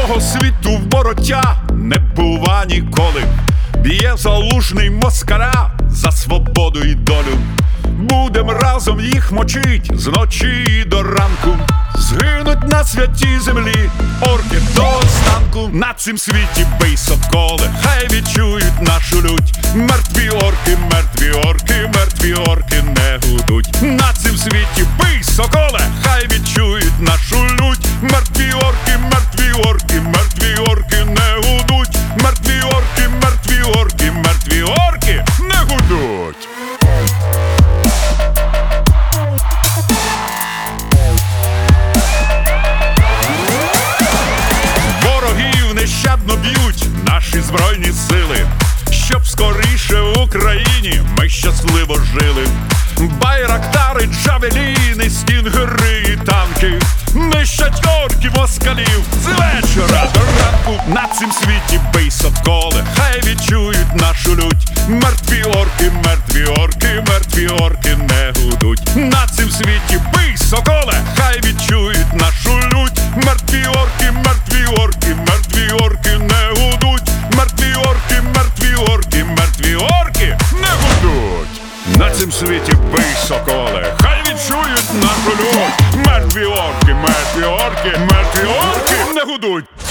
Цього світу в вороття не бува ніколи. Б'є залужний москаля за свободу і долю. Будем разом їх мочить зночі до ранку. Згинуть на святій землі орки до останку. На цім світі бий, соколе, хай відчують нашу лють. Мертві орки, мертві орки, мертві орки не гудуть. На цім світі бий, соколе, хай відчують нашу лють. Мертві орки, мертві орки, мертві орки не гудуть. Мертві орки, мертві орки, мертві орки не гудуть. Ворогів нещадно б'ють наші збройні сили, щоб скоріше в Україні ми щасливо жили. Байрактари, джавеліни, стінгери і танки нищать орків, москалів з вечора до ранку. На цім світі бий, соколе, хай відчують нашу лють. Мертві орки, мертві орки, мертві орки не гудуть. На цім світі бий, соколе, хай відчують нашу лють. Мертві орки, мертві орки, мертві орки не гудуть. Мертві орки, мертві орки, мертві орки не гудуть. На цім світі бий, соколе, хай відчують нашу лють. Мертві орки, мертві орки, мертві орки не гудуть.